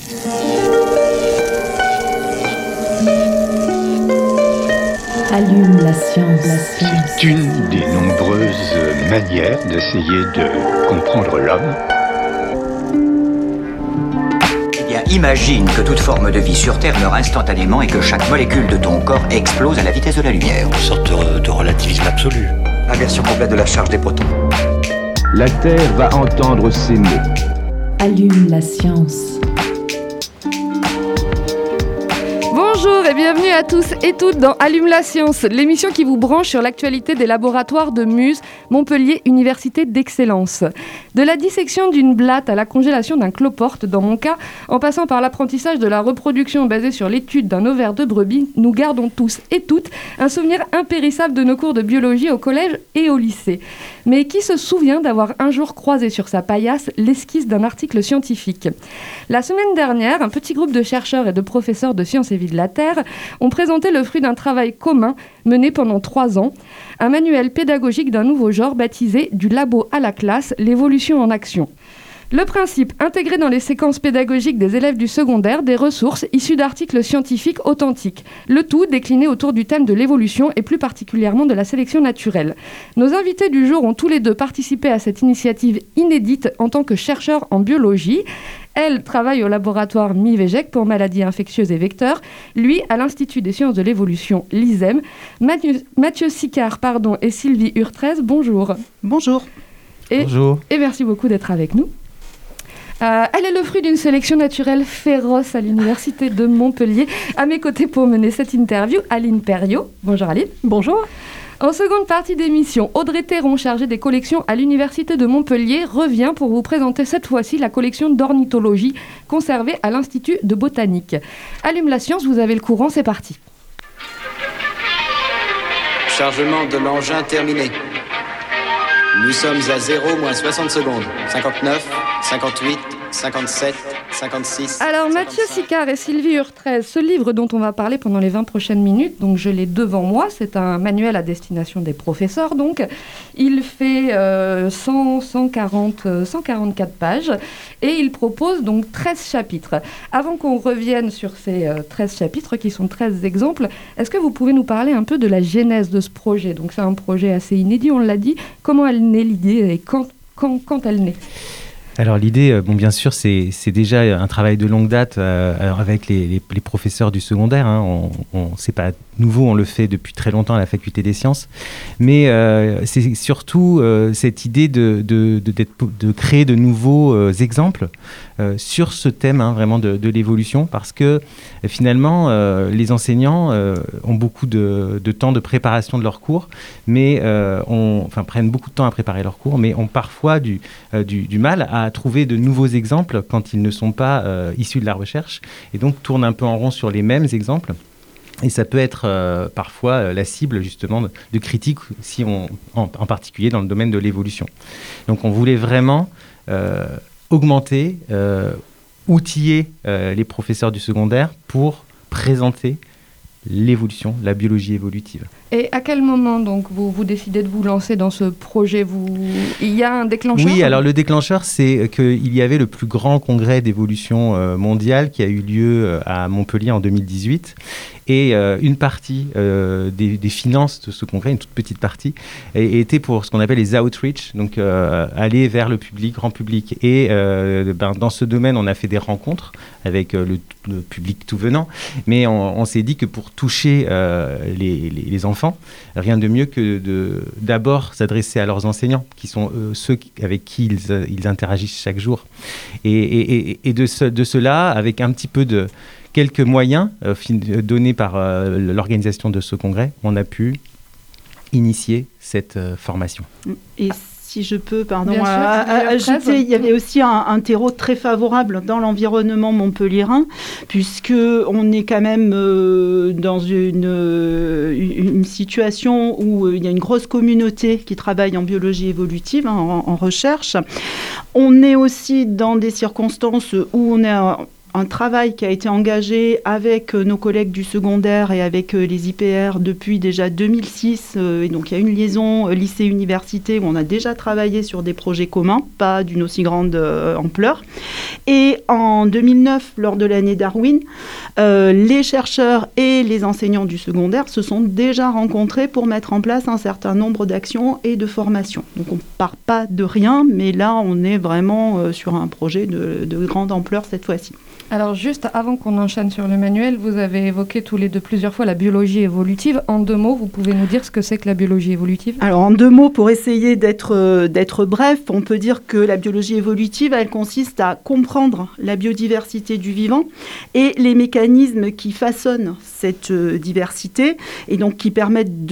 Allume la science. C'est une des nombreuses manières d'essayer de comprendre l'homme. Eh bien, imagine que toute forme de vie sur Terre meurt instantanément et que chaque molécule de ton corps explose à la vitesse de la lumière. Une sorte de relativisme absolu. Inversion complète de la charge des protons. La Terre va entendre ces mots. Allume la science. Bonjour et bienvenue à tous et toutes dans Allume la science, l'émission qui vous branche sur l'actualité des laboratoires de Muse, Montpellier, Université d'Excellence. De la dissection d'une blatte à la congélation d'un cloporte, dans mon cas, en passant par l'apprentissage de la reproduction basée sur l'étude d'un ovaire de brebis, nous gardons tous et toutes un souvenir impérissable de nos cours de biologie au collège et au lycée. Mais qui se souvient d'avoir un jour croisé sur sa paillasse l'esquisse d'un article scientifique ? La semaine dernière, un petit groupe de chercheurs et de professeurs de sciences et vie de la Terre ont présenté le fruit d'un travail commun mené pendant 3 ans, un manuel pédagogique d'un nouveau genre baptisé « Du labo à la classe, l'évolution en action ». Le principe, intégrer dans les séquences pédagogiques des élèves du secondaire des ressources issues d'articles scientifiques authentiques. Le tout décliné autour du thème de l'évolution et plus particulièrement de la sélection naturelle. Nos invités du jour ont tous les deux participé à cette initiative inédite en tant que chercheurs en biologie. Elle travaille au laboratoire MIVEGEC pour maladies infectieuses et vecteurs. Lui, à l'Institut des sciences de l'évolution, l'ISEM. Mathieu Sicard et Sylvie Urtrez, bonjour. Bonjour. Bonjour. Et merci beaucoup d'être avec nous. Elle est le fruit d'une sélection naturelle féroce à l'Université de Montpellier. À mes côtés pour mener cette interview, Aline Perriot. Bonjour Aline. Bonjour. En seconde partie d'émission, Audrey Théron, chargée des collections à l'Université de Montpellier, revient pour vous présenter cette fois-ci la collection d'ornithologie conservée à l'Institut de botanique. Allume la science, vous avez le courant, c'est parti. Chargement de l'engin terminé. Nous sommes à 0 moins 60 secondes. 59, 58, 57, 56... Alors, Mathieu Sicard et Sylvie Urtrez, ce livre dont on va parler pendant les 20 prochaines minutes, donc je l'ai devant moi, c'est un manuel à destination des professeurs, donc il fait 144 pages et il propose donc 13 chapitres. Avant qu'on revienne sur ces 13 chapitres, qui sont 13 exemples, est-ce que vous pouvez nous parler un peu de la genèse de ce projet ? Donc c'est un projet assez inédit, on l'a dit. Comment elle naît l'idée et quand elle naît ? Alors l'idée, bien sûr, c'est déjà un travail de longue date avec les professeurs du secondaire. C'est pas nouveau, on le fait depuis très longtemps à la Faculté des Sciences. Mais c'est surtout cette idée de créer de nouveaux exemples sur ce thème vraiment de l'évolution, parce que finalement, les enseignants ont beaucoup de temps de préparation de leurs cours, mais prennent beaucoup de temps à préparer leurs cours, mais ont parfois du mal à trouver de nouveaux exemples quand ils ne sont pas issus de la recherche, et donc tournent un peu en rond sur les mêmes exemples. Et ça peut être parfois la cible justement de critiques, en particulier dans le domaine de l'évolution. Donc on voulait vraiment augmenter, outiller les professeurs du secondaire pour présenter l'évolution, la biologie évolutive. Et à quel moment donc vous décidez de vous lancer dans ce projet ? Il y a un déclencheur ? Oui, alors le déclencheur, c'est qu'il y avait le plus grand congrès d'évolution mondiale qui a eu lieu à Montpellier en 2018. Et une partie des finances de ce congrès, une toute petite partie, était pour ce qu'on appelle les outreach, donc aller vers le public, grand public. Et dans ce domaine, on a fait des rencontres avec le public tout venant, mais on s'est dit que pour toucher les enfants, rien de mieux que d'abord s'adresser à leurs enseignants, qui sont ceux avec qui ils interagissent chaque jour. Et de cela, avec un petit peu de quelques moyens donnés par l'organisation de ce congrès, on a pu initier cette formation. Et si je peux, ajouter, il y avait aussi un terreau très favorable dans l'environnement montpelliérain, puisqu'on est quand même dans une situation où il y a une grosse communauté qui travaille en biologie évolutive, en recherche. On est aussi dans des circonstances où on est un travail qui a été engagé avec nos collègues du secondaire et avec les IPR depuis déjà 2006. Et donc, il y a une liaison lycée-université où on a déjà travaillé sur des projets communs, pas d'une aussi grande ampleur. Et en 2009, lors de l'année Darwin, les chercheurs et les enseignants du secondaire se sont déjà rencontrés pour mettre en place un certain nombre d'actions et de formations. Donc, on ne part pas de rien, mais là, on est vraiment sur un projet de grande ampleur cette fois-ci. Alors juste avant qu'on enchaîne sur le manuel, vous avez évoqué tous les deux plusieurs fois la biologie évolutive. En 2 mots, vous pouvez nous dire ce que c'est que la biologie évolutive ? Alors en 2 mots, pour essayer d'être bref, on peut dire que la biologie évolutive, elle consiste à comprendre la biodiversité du vivant et les mécanismes qui façonnent cette diversité et donc qui permettent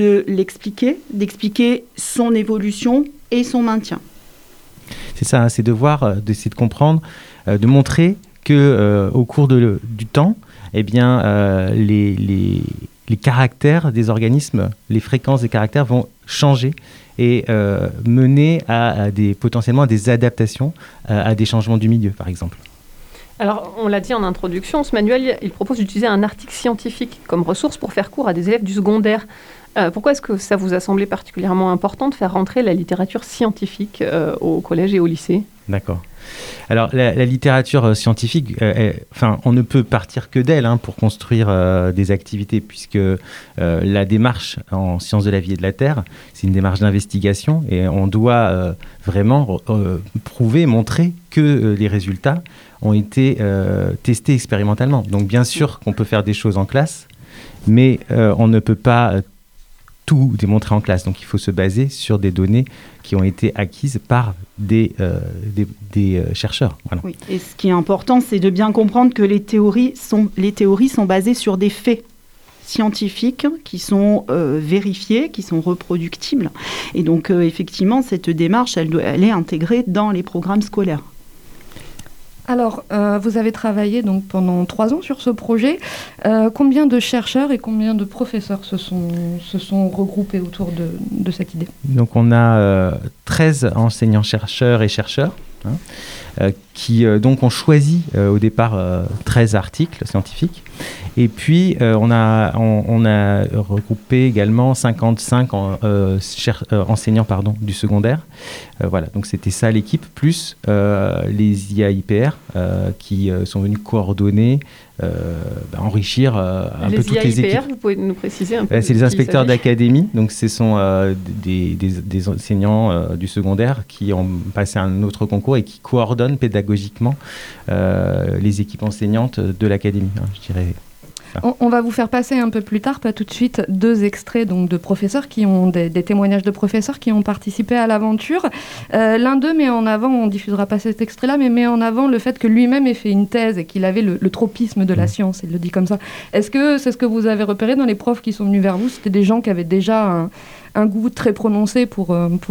d'expliquer son évolution et son maintien. C'est ça, c'est d'essayer de comprendre, de montrer que au cours du temps, eh bien, les caractères des organismes, les fréquences des caractères vont changer et mener potentiellement à des adaptations, à des changements du milieu, par exemple. Alors, on l'a dit en introduction, ce manuel, il propose d'utiliser un article scientifique comme ressource pour faire cours à des élèves du secondaire. Pourquoi est-ce que ça vous a semblé particulièrement important de faire rentrer la littérature scientifique au collège et au lycée ? D'accord. Alors, la littérature scientifique, on ne peut partir que d'elle pour construire des activités, puisque la démarche en sciences de la vie et de la terre, c'est une démarche d'investigation, et on doit vraiment prouver, montrer que les résultats ont été testés expérimentalement. Donc, bien sûr qu'on peut faire des choses en classe, mais on ne peut pas tout démontrer en classe. Donc, il faut se baser sur des données qui ont été acquises par des chercheurs. Voilà. Oui. Et ce qui est important, c'est de bien comprendre que les théories sont basées sur des faits scientifiques qui sont vérifiés, qui sont reproductibles. Et donc, effectivement, cette démarche, elle est intégrée dans les programmes scolaires. Alors, vous avez travaillé donc pendant 3 ans sur ce projet. Combien de chercheurs et combien de professeurs se sont regroupés autour de cette idée ? Donc, on a 13 enseignants-chercheurs et chercheurs qui donc ont choisi au départ 13 articles scientifiques. Et puis, on a regroupé également 55 enseignants du secondaire. Voilà, donc c'était ça l'équipe, plus les IAIPR qui sont venus coordonner, enrichir un peu toutes les équipes. Les IAIPR, vous pouvez nous préciser un peu ? C'est les inspecteurs d'académie, donc ce sont des enseignants du secondaire qui ont passé un autre concours et qui coordonnent pédagogiquement les équipes enseignantes de l'académie, je dirais. On va vous faire passer un peu plus tard, pas tout de suite, 2 extraits donc, de professeurs qui ont des témoignages de professeurs qui ont participé à l'aventure. L'un d'eux met en avant, on ne diffusera pas cet extrait-là, mais met en avant le fait que lui-même ait fait une thèse et qu'il avait le tropisme de la science, il le dit comme ça. Est-ce que c'est ce que vous avez repéré dans les profs qui sont venus vers vous ? C'était des gens qui avaient déjà un goût très prononcé pour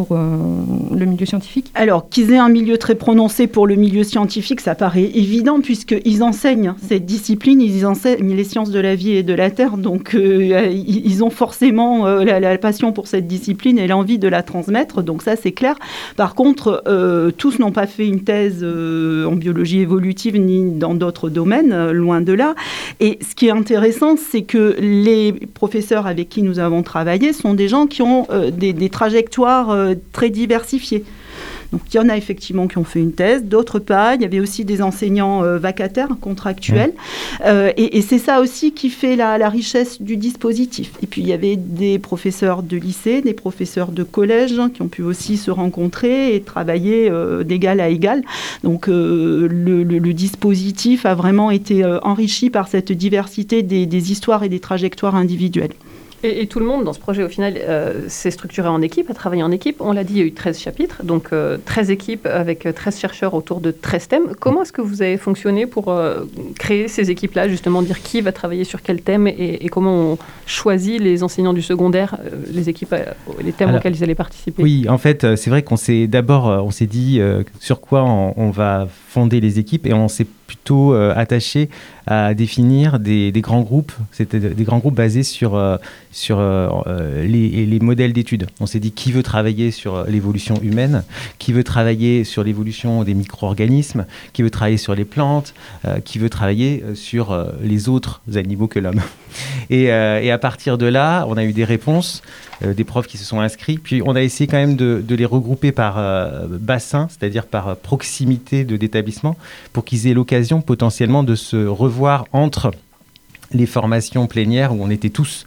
le milieu scientifique ? Alors, qu'ils aient un milieu très prononcé pour le milieu scientifique, ça paraît évident, puisqu'ils enseignent cette discipline, ils enseignent les sciences de la vie et de la terre, donc ils ont forcément la passion pour cette discipline et l'envie de la transmettre, donc ça c'est clair. Par contre, tous n'ont pas fait une thèse en biologie évolutive ni dans d'autres domaines, loin de là. Et ce qui est intéressant, c'est que les professeurs avec qui nous avons travaillé sont des gens qui ont des trajectoires très diversifiées. Donc, il y en a effectivement qui ont fait une thèse, d'autres pas. Il y avait aussi des enseignants vacataires, contractuels. Et c'est ça aussi qui fait la richesse du dispositif. Et puis, il y avait des professeurs de lycée, des professeurs de collège qui ont pu aussi se rencontrer et travailler d'égal à égal. Donc, le dispositif a vraiment été enrichi par cette diversité des histoires et des trajectoires individuelles. Et tout le monde dans ce projet, au final, s'est structuré en équipe, a travaillé en équipe. On l'a dit, il y a eu 13 chapitres, donc 13 équipes avec 13 chercheurs autour de 13 thèmes. Comment est-ce que vous avez fonctionné pour créer ces équipes-là, justement, dire qui va travailler sur quel thème et comment on choisit les enseignants du secondaire, les équipes, les thèmes auxquels ils allaient participer ? Oui, en fait, c'est vrai qu'on s'est dit sur quoi on va fonder les équipes et on s'est plutôt attaché à définir des grands groupes. C'était des grands groupes basés sur sur les modèles d'études. On s'est dit qui veut travailler sur l'évolution humaine, qui veut travailler sur l'évolution des micro-organismes, qui veut travailler sur les plantes, qui veut travailler sur les autres animaux que l'homme. Et à partir de là, on a eu des réponses, des profs qui se sont inscrits. Puis on a essayé quand même de les regrouper par bassin, c'est-à-dire par proximité d'établissement, pour qu'ils aient l'occasion potentiellement de se revoir entre les formations plénières où on était tous,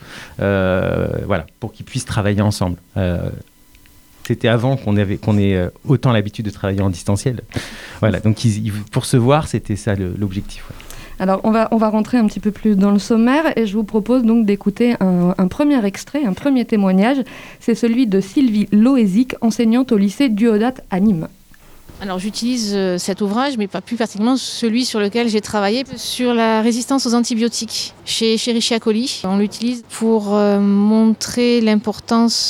pour qu'ils puissent travailler ensemble. C'était avant qu'on ait autant l'habitude de travailler en distanciel. Voilà, donc pour se voir, c'était ça l'objectif. Ouais. Alors, on va rentrer un petit peu plus dans le sommaire et je vous propose donc d'écouter un premier extrait, un premier témoignage. C'est celui de Sylvie Loézic, enseignante au lycée Duodat à Nîmes. Alors j'utilise cet ouvrage, mais pas plus particulièrement celui sur lequel j'ai travaillé, sur la résistance aux antibiotiques chez Escherichia coli. On l'utilise pour montrer l'importance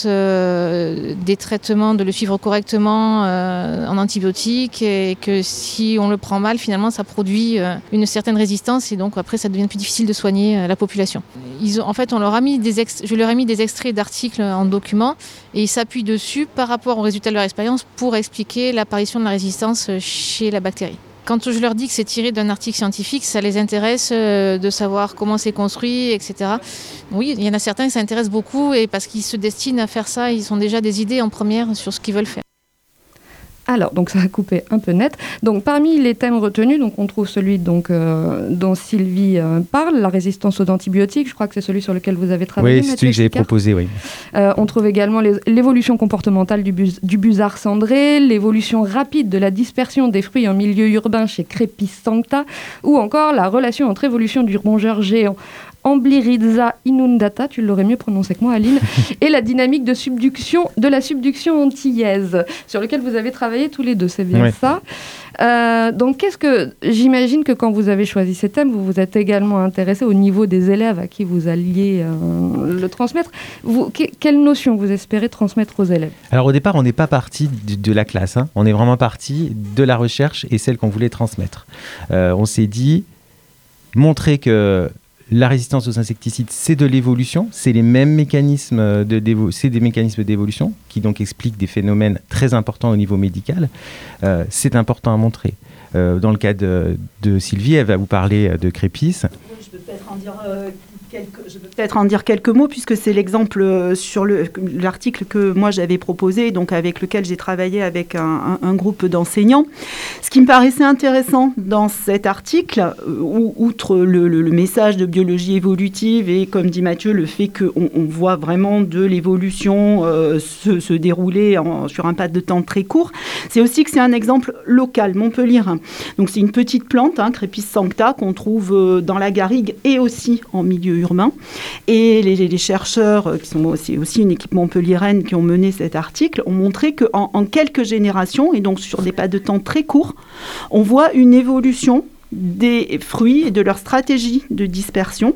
des traitements, de le suivre correctement en antibiotiques, et que si on le prend mal, finalement ça produit une certaine résistance, et donc après ça devient plus difficile de soigner la population. Je leur ai mis des extraits d'articles en document, et ils s'appuient dessus par rapport aux résultats de leur expérience pour expliquer l'apparition de la résistance chez la bactérie. Quand je leur dis que c'est tiré d'un article scientifique, ça les intéresse de savoir comment c'est construit, etc. Oui, il y en a certains qui s'intéressent beaucoup, et parce qu'ils se destinent à faire ça, ils ont déjà des idées en première sur ce qu'ils veulent faire. Alors, donc ça a coupé un peu net. Donc, parmi les thèmes retenus, donc, on trouve celui dont Sylvie parle, la résistance aux antibiotiques. Je crois que c'est celui sur lequel vous avez travaillé. Oui, c'est celui que j'avais proposé, oui. On trouve également l'évolution comportementale du busard cendré, l'évolution rapide de la dispersion des fruits en milieu urbain chez Crepis sancta, ou encore la relation entre évolution du rongeur géant Amblyriza inundata, tu l'aurais mieux prononcé que moi, Aline, et la dynamique de la subduction antillaise, sur lequel vous avez travaillé tous les deux, c'est bien ça. Donc, j'imagine que quand vous avez choisi ces thèmes, vous vous êtes également intéressé au niveau des élèves à qui vous alliez le transmettre. Quelle notion vous espérez transmettre aux élèves ? Alors, au départ, on n'est pas parti de la classe, hein. On est vraiment parti de la recherche et celle qu'on voulait transmettre. On s'est dit, montrer que la résistance aux insecticides, c'est de l'évolution, c'est les mêmes mécanismes c'est des mécanismes d'évolution qui donc expliquent des phénomènes très importants au niveau médical. C'est important à montrer. Dans le cas de Sylvie, elle va vous parler de Crepis. Oui, je peux peut-être en dire quelques mots, puisque c'est l'exemple sur l'article que moi j'avais proposé, donc avec lequel j'ai travaillé avec un groupe d'enseignants. Ce qui me paraissait intéressant dans cet article, outre le message de biologie évolutive et, comme dit Mathieu, le fait qu'on voit vraiment de l'évolution se dérouler sur un pas de temps très court, c'est aussi que c'est un exemple local, montpelliérain. Donc c'est une petite plante, Crepis sancta, qu'on trouve dans la garrigue et aussi en milieu urbain. Et les chercheurs, qui sont aussi une équipe montpelliéraine qui ont mené cet article, ont montré qu'en quelques générations, et donc sur des pas de temps très courts, on voit une évolution des fruits et de leur stratégie de dispersion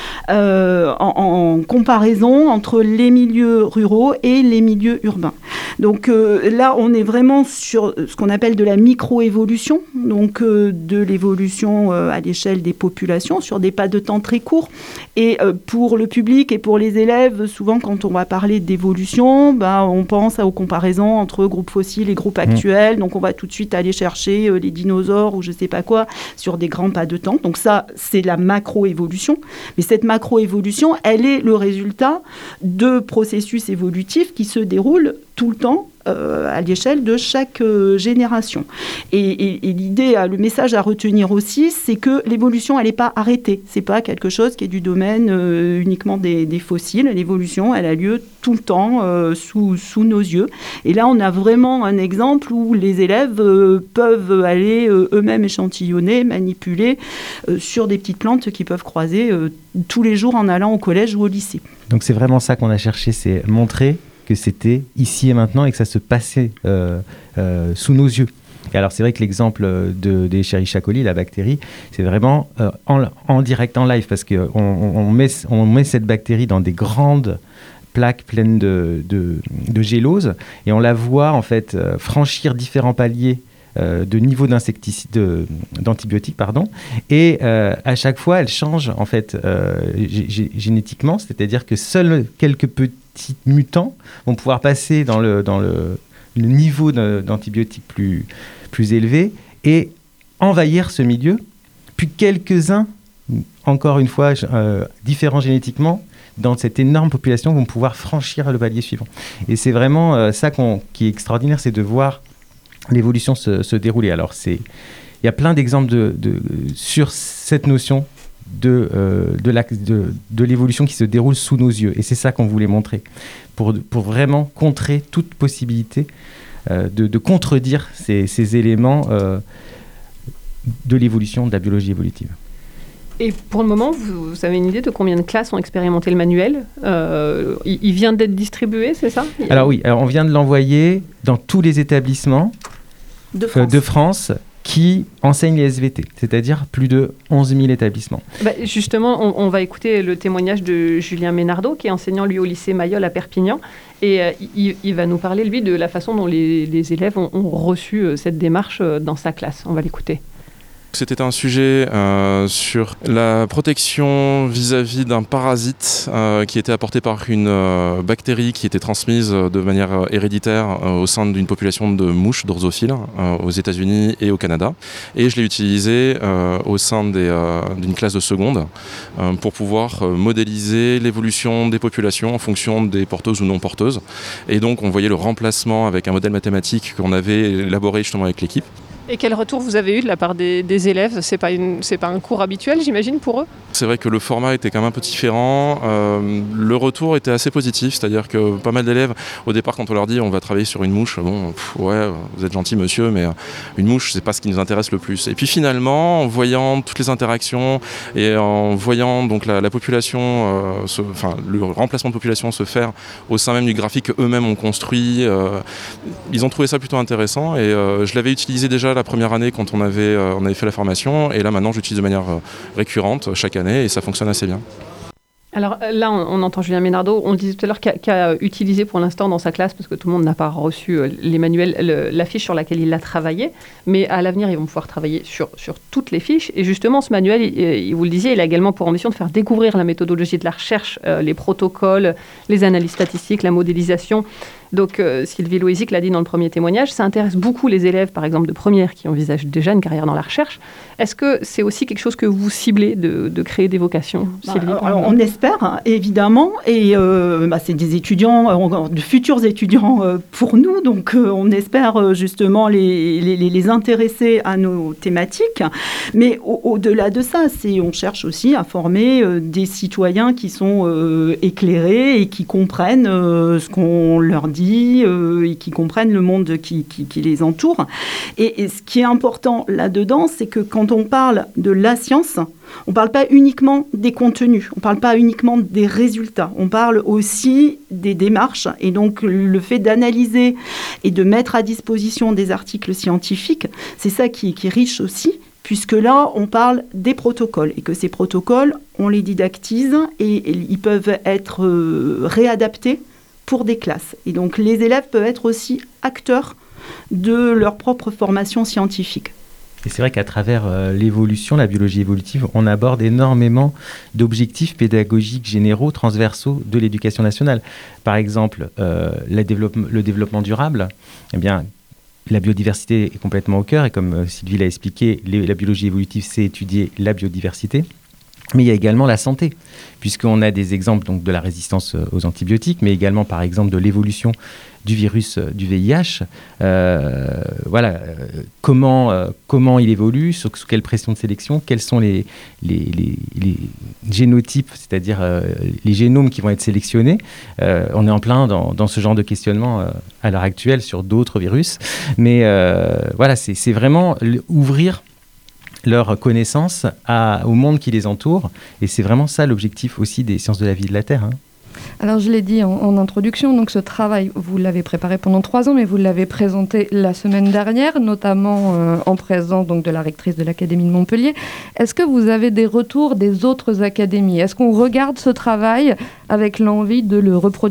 en comparaison entre les milieux ruraux et les milieux urbains. Donc là, on est vraiment sur ce qu'on appelle de la micro-évolution, donc de l'évolution à l'échelle des populations, sur des pas de temps très courts. Et pour le public et pour les élèves, souvent quand on va parler d'évolution, on pense aux comparaisons entre groupes fossiles et groupes actuels. Donc on va tout de suite aller chercher les dinosaures ou je ne sais pas quoi sur des grands pas de temps. Donc ça, c'est la macro-évolution. Mais cette macro-évolution, elle est le résultat de processus évolutifs qui se déroulent tout le temps à l'échelle de chaque génération. Et l'idée, le message à retenir aussi, c'est que l'évolution, elle n'est pas arrêtée. Ce n'est pas quelque chose qui est du domaine uniquement des fossiles. L'évolution, elle a lieu tout le temps sous nos yeux. Et là, on a vraiment un exemple où les élèves peuvent aller eux-mêmes échantillonner, manipuler sur des petites plantes qu'ils peuvent croiser tous les jours en allant au collège ou au lycée. Donc c'est vraiment ça qu'on a cherché, c'est montrer que c'était ici et maintenant et que ça se passait sous nos yeux. Et alors c'est vrai que l'exemple des Escherichia coli, la bactérie, c'est vraiment en direct, en live, parce qu'on met cette bactérie dans des grandes plaques pleines de gélose et on la voit en fait franchir différents paliers de niveau d'antibiotiques, et à chaque fois, elle change en fait génétiquement, c'est-à-dire que seuls quelques petits mutants vont pouvoir passer dans le niveau d'antibiotiques plus élevé et envahir ce milieu, puis quelques-uns, encore une fois, différents génétiquement, dans cette énorme population, vont pouvoir franchir le palier suivant. Et c'est vraiment ça qui est extraordinaire, c'est de voir l'évolution se dérouler. Alors, il y a plein d'exemples sur cette notion de l'évolution qui se déroule sous nos yeux. Et c'est ça qu'on voulait montrer, pour vraiment contrer toute possibilité de contredire ces éléments de l'évolution de la biologie évolutive. Et pour le moment, vous avez une idée de combien de classes ont expérimenté le manuel ? Il vient d'être distribué, c'est ça ? Alors oui, on vient de l'envoyer dans tous les établissements de France qui enseignent les SVT, c'est-à-dire plus de 11 000 établissements. Justement, on va écouter le témoignage de Julien Ménardeau, qui est enseignant, lui, au lycée Mayol à Perpignan. Et il va nous parler, lui, de la façon dont les élèves ont reçu cette démarche dans sa classe. On va l'écouter. C'était un sujet sur la protection vis-à-vis d'un parasite qui était apporté par une bactérie qui était transmise de manière héréditaire au sein d'une population de mouches d'orzophiles aux États-Unis et au Canada. Et je l'ai utilisé au sein d'une classe de seconde pour pouvoir modéliser l'évolution des populations en fonction des porteuses ou non porteuses. Et donc on voyait le remplacement avec un modèle mathématique qu'on avait élaboré justement avec l'équipe. Et quel retour vous avez eu de la part des élèves ? C'est pas un cours habituel, j'imagine, pour eux ? C'est vrai que le format était quand même un peu différent. Le retour était assez positif, c'est-à-dire que pas mal d'élèves, au départ, quand on leur dit on va travailler sur une mouche, ouais, vous êtes gentil monsieur, mais une mouche, c'est pas ce qui nous intéresse le plus. Et puis finalement, en voyant toutes les interactions et en voyant donc la population, le remplacement de population se faire au sein même du graphique qu'eux-mêmes ont construit, ils ont trouvé ça plutôt intéressant. Et je l'avais utilisé déjà la première année quand on avait fait la formation, et là maintenant j'utilise de manière récurrente chaque année et ça fonctionne assez bien. Alors là, on entend Julien Ménardeau, on le disait tout à l'heure, qui a utilisé pour l'instant dans sa classe, parce que tout le monde n'a pas reçu les manuels, la fiche sur laquelle il a travaillé, mais à l'avenir, ils vont pouvoir travailler sur toutes les fiches. Et justement, ce manuel, vous le disiez, il a également pour ambition de faire découvrir la méthodologie de la recherche, les protocoles, les analyses statistiques, la modélisation. Donc Sylvie Loisic l'a dit dans le premier témoignage, ça intéresse beaucoup les élèves, par exemple de première, qui envisagent déjà une carrière dans la recherche. Est-ce que c'est aussi quelque chose que vous ciblez de créer des vocations, Sylvie ? Alors, on espère, évidemment, et c'est des étudiants, de futurs étudiants pour nous, donc on espère justement les intéresser à nos thématiques. Mais au-delà de ça, on cherche aussi à former des citoyens qui sont éclairés et qui comprennent ce qu'on leur dit, et qui comprennent le monde qui les entoure. Et ce qui est important là-dedans, c'est que quand on parle de la science, on ne parle pas uniquement des contenus, on ne parle pas uniquement des résultats, on parle aussi des démarches. Et donc, le fait d'analyser et de mettre à disposition des articles scientifiques, c'est ça qui est riche aussi, puisque là, on parle des protocoles, et que ces protocoles, on les didactise et ils peuvent être réadaptés pour des classes. Et donc, les élèves peuvent être aussi acteurs de leur propre formation scientifique. Et c'est vrai qu'à travers l'évolution, la biologie évolutive, on aborde énormément d'objectifs pédagogiques généraux, transversaux de l'éducation nationale. Par exemple, le développement durable, eh bien, la biodiversité est complètement au cœur, et comme Sylvie l'a expliqué, la biologie évolutive, c'est étudier la biodiversité. Mais il y a également la santé, puisqu'on a des exemples donc, de la résistance aux antibiotiques, mais également, par exemple, de l'évolution du virus du VIH. Comment il évolue, sous quelle pression de sélection, quels sont les génotypes, c'est-à-dire les génomes qui vont être sélectionnés. On est en plein dans ce genre de questionnement à l'heure actuelle sur d'autres virus. Mais c'est vraiment ouvrir leur connaissance au monde qui les entoure. Et c'est vraiment ça l'objectif aussi des sciences de la vie de la Terre. Alors je l'ai dit en introduction, donc ce travail, vous l'avez préparé pendant 3 ans, mais vous l'avez présenté la semaine dernière, notamment en présence donc, de la rectrice de l'Académie de Montpellier. Est-ce que vous avez des retours des autres académies ? Est-ce qu'on regarde ce travail avec l'envie de le reproduire ailleurs ?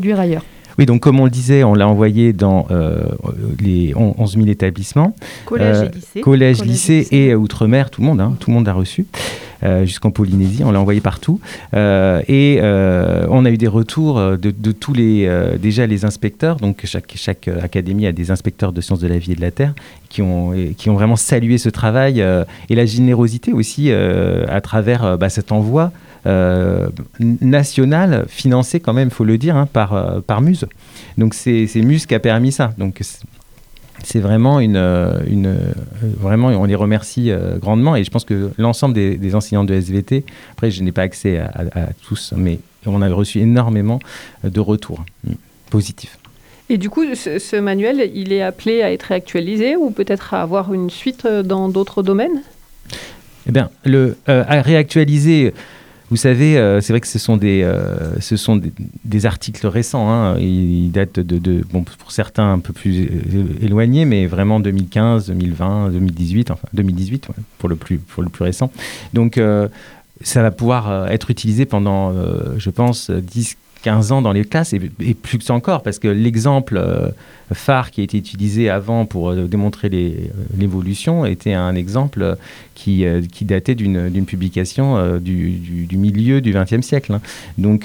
Oui, donc comme on le disait, on l'a envoyé dans les 11 000 établissements. Collège, lycée et Outre-mer, tout le monde a reçu. Jusqu'en Polynésie, on l'a envoyé partout. Et on a eu des retours de tous déjà les inspecteurs. Donc chaque académie a des inspecteurs de sciences de la vie et de la terre qui ont vraiment salué ce travail et la générosité aussi à travers cet envoi national, financé quand même, il faut le dire, par Muse. Donc c'est Muse qui a permis ça. Donc c'est vraiment vraiment, on les remercie grandement, et je pense que l'ensemble des enseignants de SVT, après je n'ai pas accès à tous, mais on a reçu énormément de retours positifs. Et du coup, ce manuel, il est appelé à être réactualisé ou peut-être à avoir une suite dans d'autres domaines ? Eh bien, à réactualiser... Vous savez, c'est vrai que ce sont des articles récents. Ils datent pour certains un peu plus éloignés, mais vraiment 2015, 2020, 2018, enfin 2018 pour le plus récent. Donc, ça va pouvoir être utilisé pendant, je pense, 10-15 ans dans les classes et plus encore, parce que l'exemple phare qui a été utilisé avant pour démontrer l'évolution était un exemple qui datait d'une publication du milieu du XXe siècle. Donc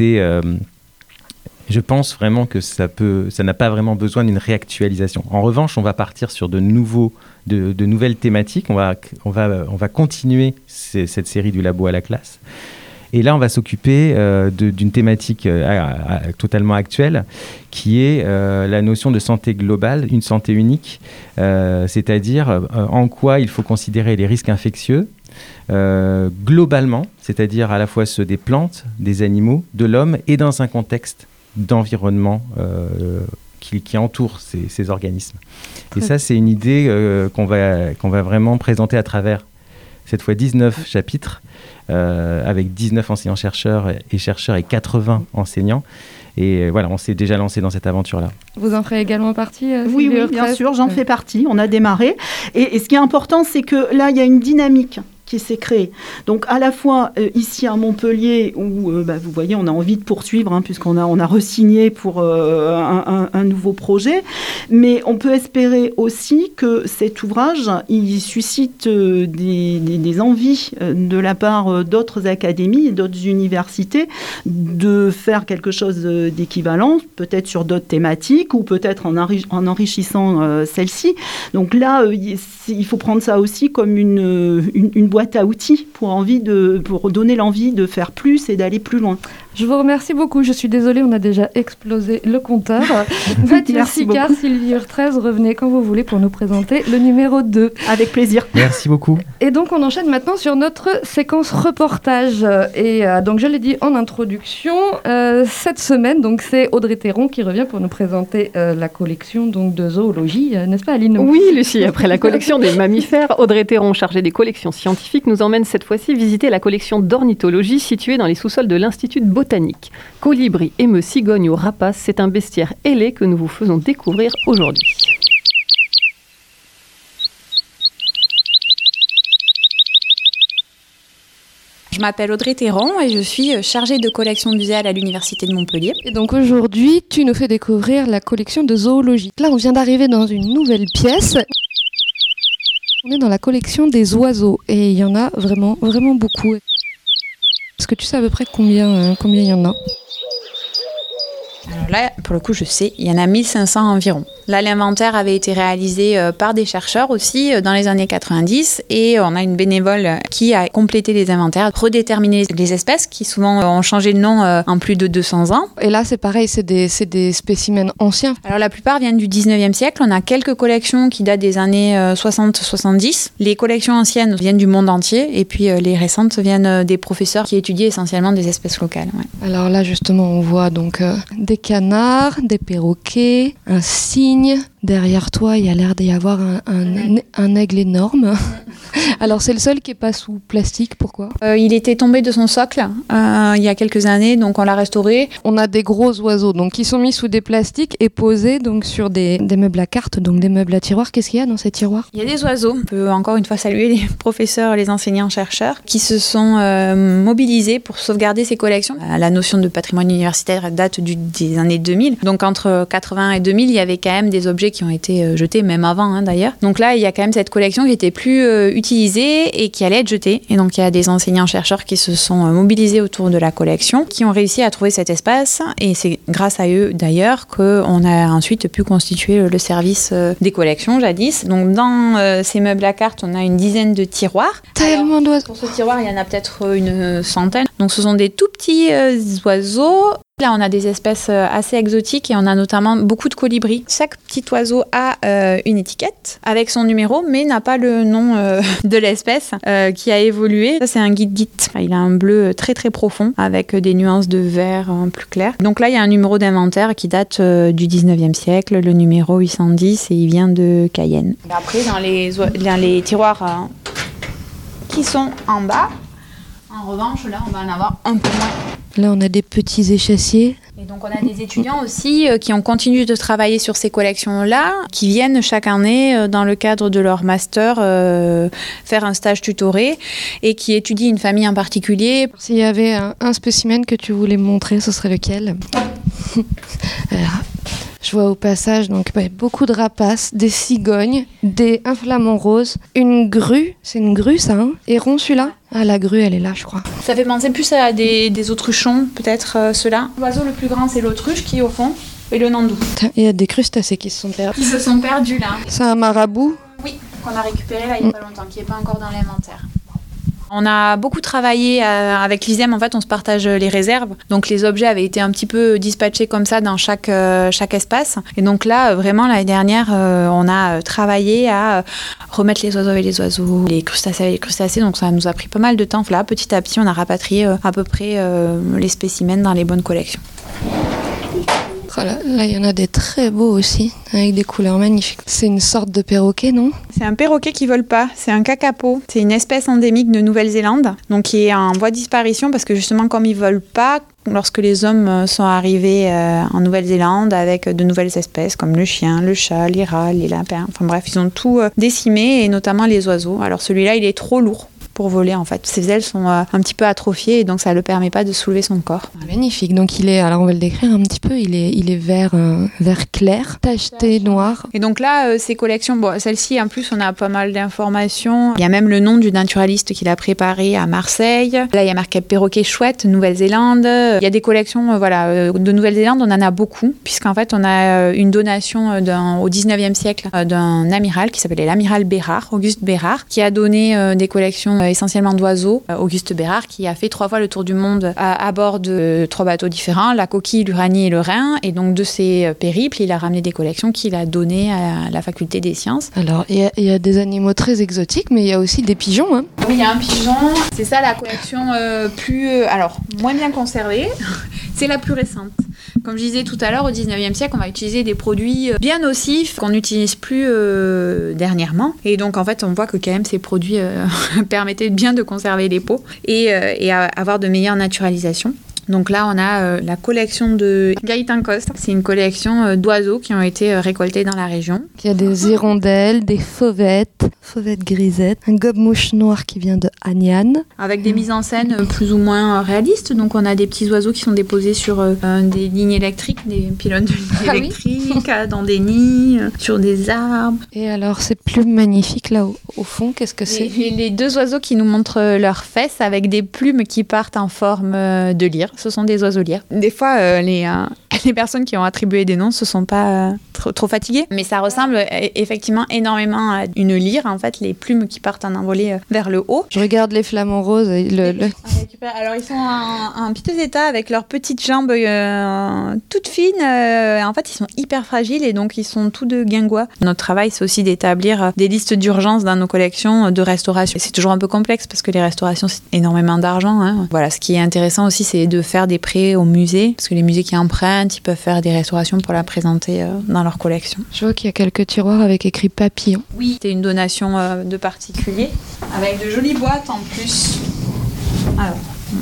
je pense vraiment que ça n'a pas vraiment besoin d'une réactualisation. En revanche, on va partir sur de nouvelles thématiques. On va continuer cette série du labo à la classe. Et là, on va s'occuper d'une thématique totalement actuelle, qui est la notion de santé globale, une santé unique, c'est-à-dire en quoi il faut considérer les risques infectieux globalement, c'est-à-dire à la fois ceux des plantes, des animaux, de l'homme, et dans un contexte d'environnement qui entoure ces organismes. Et ça, c'est une idée qu'on va vraiment présenter à travers, cette fois, 19 chapitres, avec 19 enseignants-chercheurs et 80 enseignants. Et voilà, on s'est déjà lancé dans cette aventure-là. Vous en ferez également partie Oui, bien sûr, j'en fais partie. On a démarré. Et ce qui est important, c'est que là, il y a une dynamique qui s'est créée. Donc, à la fois ici à Montpellier, où vous voyez, on a envie de poursuivre, puisqu'on a re-signé pour un nouveau projet, mais on peut espérer aussi que cet ouvrage, il suscite des envies de la part d'autres académies et d'autres universités de faire quelque chose d'équivalent, peut-être sur d'autres thématiques ou peut-être en enrichissant celle-ci. Donc là, il faut prendre ça aussi comme une boîte à outils pour donner l'envie de faire plus et d'aller plus loin. Je vous remercie beaucoup. Je suis désolée, on a déjà explosé le compteur. Mathieu Sicard, Sylvie Urtrez, revenez quand vous voulez pour nous présenter le numéro 2. Avec plaisir. Merci beaucoup. Et donc, on enchaîne maintenant sur notre séquence reportage. Et donc, je l'ai dit en introduction, cette semaine, donc, c'est Audrey Théron qui revient pour nous présenter la collection donc, de zoologie, n'est-ce pas, Aline ? Oui, Lucie, après la collection des mammifères, Audrey Théron, chargée des collections scientifiques, nous emmène cette fois-ci visiter la collection d'ornithologie située dans les sous-sols de l'Institut de botanique. Colibri, émeu, cigogne ou rapace, c'est un bestiaire ailé que nous vous faisons découvrir aujourd'hui. Je m'appelle Audrey Théron et je suis chargée de collection muséale à l'Université de Montpellier. Et donc aujourd'hui, tu nous fais découvrir la collection de zoologie. Là, on vient d'arriver dans une nouvelle pièce. On est dans la collection des oiseaux et il y en a vraiment, vraiment beaucoup. Est-ce que tu sais à peu près combien il y en a ? Alors là, pour le coup, je sais, il y en a 1500 environ. Là, l'inventaire avait été réalisé par des chercheurs aussi dans les années 90 et on a une bénévole qui a complété les inventaires, redéterminé les espèces qui souvent ont changé de nom en plus de 200 ans. Et là, c'est pareil, c'est des spécimens anciens. Alors la plupart viennent du 19e siècle. On a quelques collections qui datent des années 60-70. Les collections anciennes viennent du monde entier et puis les récentes viennent des professeurs qui étudient essentiellement des espèces locales. Ouais. Alors là, justement, on voit donc des canards, des perroquets, un cygne, Derrière toi, il y a l'air d'y avoir un aigle énorme. Alors, c'est le seul qui n'est pas sous plastique, pourquoi ? Il était tombé de son socle il y a quelques années, donc on l'a restauré. On a des gros oiseaux donc, qui sont mis sous des plastiques et posés donc, sur des meubles à cartes, donc des meubles à tiroirs. Qu'est-ce qu'il y a dans ces tiroirs ? Il y a des oiseaux. On peut encore une fois saluer les professeurs, les enseignants-chercheurs qui se sont mobilisés pour sauvegarder ces collections. La notion de patrimoine universitaire date des années 2000. Donc entre 80 et 2000, il y avait quand même des objets qui ont été jetés, même avant d'ailleurs. Donc là, il y a quand même cette collection qui était plus utilisée et qui allait être jetée. Et donc il y a des enseignants-chercheurs qui se sont mobilisés autour de la collection, qui ont réussi à trouver cet espace. Et c'est grâce à eux d'ailleurs qu'on a ensuite pu constituer le service des collections jadis. Donc dans ces meubles à cartes, on a une dizaine de tiroirs. Tellement d'oiseaux. Pour ce tiroir, il y en a peut-être une centaine. Donc ce sont des tout petits oiseaux. Là, on a des espèces assez exotiques et on a notamment beaucoup de colibris. Chaque petit oiseau a une étiquette avec son numéro, mais n'a pas le nom de l'espèce qui a évolué. Ça, c'est un guide-guide. Il a un bleu très très profond avec des nuances de vert plus clair. Donc là, il y a un numéro d'inventaire qui date du 19e siècle, le numéro 810, et il vient de Cayenne. Et après, dans les tiroirs qui sont en bas, en revanche, là, on va en avoir un peu moins. Là, on a des petits échassiers. Et donc, on a des étudiants aussi qui ont continué de travailler sur ces collections-là, qui viennent chaque année, dans le cadre de leur master, faire un stage tutoré et qui étudient une famille en particulier. S'il y avait un spécimen que tu voulais montrer, ce serait lequel ? Je vois au passage donc, beaucoup de rapaces, des cigognes, un flamant rose, une grue. C'est une grue, ça, hein ? Et rond, celui-là ? Ah, la grue, elle est là, je crois. Ça fait penser plus à des autruchons, peut-être, ceux-là. L'oiseau le plus grand, c'est l'autruche qui est au fond, et le nandou. Il y a des crustacés qui se sont perdus. Qui se sont perdus, là. C'est un marabout ? Oui, qu'on a récupéré, là, il n'y a pas longtemps, qui n'est pas encore dans l'inventaire. On a beaucoup travaillé avec l'ISEM, en fait on se partage les réserves, donc les objets avaient été un petit peu dispatchés comme ça dans chaque espace, et donc là vraiment l'année dernière on a travaillé à remettre les oiseaux avec les oiseaux, les crustacés avec les crustacés, donc ça nous a pris pas mal de temps. Là petit à petit on a rapatrié à peu près les spécimens dans les bonnes collections. Là, il y en a des très beaux aussi, avec des couleurs magnifiques. C'est une sorte de perroquet, non ? C'est un perroquet qui vole pas, c'est un kakapo. C'est une espèce endémique de Nouvelle-Zélande, donc qui est en voie de disparition parce que justement comme ils volent pas, lorsque les hommes sont arrivés en Nouvelle-Zélande avec de nouvelles espèces comme le chien, le chat, les rats, les lapins, enfin bref, ils ont tout décimé et notamment les oiseaux. Alors celui-là, il est trop lourd pour voler en fait. Ses ailes sont un petit peu atrophiées et donc ça ne le permet pas de soulever son corps. Magnifique. Donc alors on va le décrire un petit peu, il est vert clair, tacheté noir. Et donc là, ces collections, celle-ci en plus on a pas mal d'informations. Il y a même le nom du naturaliste qui l'a préparé à Marseille. Là il y a marqué perroquet chouette, Nouvelle-Zélande. Il y a des collections de Nouvelle-Zélande, on en a beaucoup puisqu'en fait on a une donation au 19e siècle d'un amiral qui s'appelait l'amiral Bérard, Auguste Bérard, qui a donné des collections essentiellement d'oiseaux. Auguste Bérard qui a fait 3 fois le tour du monde à bord de 3 bateaux différents, la Coquille, l'Uranie et le Rhin. Et donc de ces périples, il a ramené des collections qu'il a données à la faculté des sciences. Alors il y a des animaux très exotiques, mais il y a aussi des pigeons. Hein. Oui, il y a un pigeon. C'est ça la collection moins bien conservée. C'est la plus récente. Comme je disais tout à l'heure, au 19e siècle, on va utiliser des produits bien nocifs qu'on n'utilise plus dernièrement. Et donc, en fait, on voit que quand même ces produits permettaient bien de conserver les peaux et avoir de meilleures naturalisations. Donc là, on a la collection de Gaëtan Coste. C'est une collection d'oiseaux qui ont été récoltés dans la région. Il y a des hirondelles, des fauvettes grisettes, un gobe-mouche noir qui vient de Agnan. Avec des mises en scène plus ou moins réalistes. Donc on a des petits oiseaux qui sont déposés sur des lignes électriques, des pylônes de lignes électriques, dans des nids, sur des arbres. Et alors, ces plumes magnifiques là au fond, qu'est-ce que c'est ? Les 2 oiseaux qui nous montrent leurs fesses avec des plumes qui partent en forme de lyre. Ce sont des oiseaux lyres. Des fois, les personnes qui ont attribué des noms ne se sont pas trop fatiguées, mais ça ressemble effectivement énormément à une lyre, en fait, les plumes qui partent en envolée vers le haut. Je regarde les flamants roses. Alors, ils sont en piteux état avec leurs petites jambes toutes fines. En fait, ils sont hyper fragiles et donc ils sont tous de guingois. Notre travail, c'est aussi d'établir des listes d'urgence dans nos collections de restauration. C'est toujours un peu complexe parce que les restaurations, c'est énormément d'argent. Hein. Voilà, ce qui est intéressant aussi, c'est de faire des prêts au musée, parce que les musées qui empruntent, ils peuvent faire des restaurations pour la présenter dans leur collection. Je vois qu'il y a quelques tiroirs avec écrit papillon. Oui, c'était une donation de particuliers, avec de jolies boîtes en plus. Alors,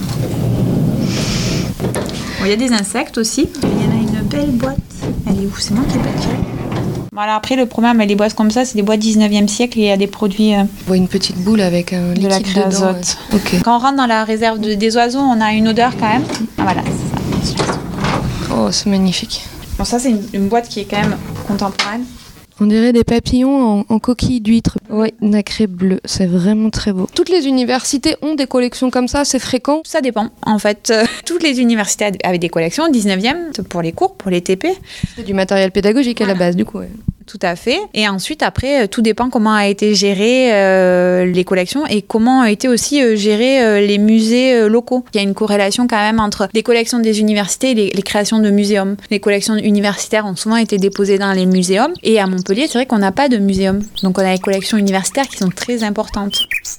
il y a des insectes aussi. Il y en a une belle boîte. Elle est où? C'est moi qui l'ai pas tirée. Voilà, après le problème avec les boîtes comme ça, c'est des boîtes 19e siècle et il y a des produits... On voit une petite boule avec un liquide de la créosote. Dedans. Okay. Quand on rentre dans la réserve des oiseaux, on a une odeur quand même. Ah voilà, c'est ça. Oh, c'est magnifique. Bon, ça c'est une boîte qui est quand même contemporaine. On dirait des papillons en coquille d'huître. Oui, nacré bleu, c'est vraiment très beau. Toutes les universités ont des collections comme ça, c'est fréquent? Ça dépend. En fait, toutes les universités avaient des collections, 19e, pour les cours, pour les TP. C'est du matériel pédagogique à la base, du coup. Ouais. Tout à fait. Et ensuite, après, tout dépend comment a été géré les collections et comment ont été aussi gérés les musées locaux. Il y a une corrélation quand même entre les collections des universités et les créations de muséums. Les collections universitaires ont souvent été déposées dans les muséums. Et à Montpellier, c'est vrai qu'on n'a pas de muséum. Donc on a les collections universitaires qui sont très importantes.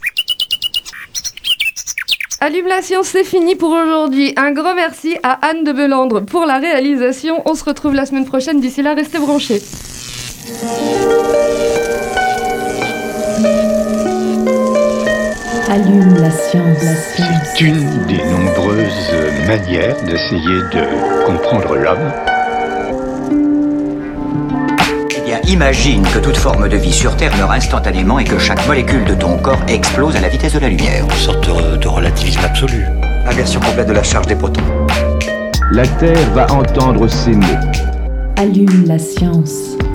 Allume la science, c'est fini pour aujourd'hui. Un grand merci à Anne de Belandre pour la réalisation. On se retrouve la semaine prochaine. D'ici là, restez branchés. Allume la science. C'est une des nombreuses manières d'essayer de comprendre l'homme. Eh bien, imagine que toute forme de vie sur Terre meurt instantanément et que chaque molécule de ton corps explose à la vitesse de la lumière. Une sorte de relativisme absolu. Inversion complète de la charge des protons. La Terre va entendre ces mots. Allume la science.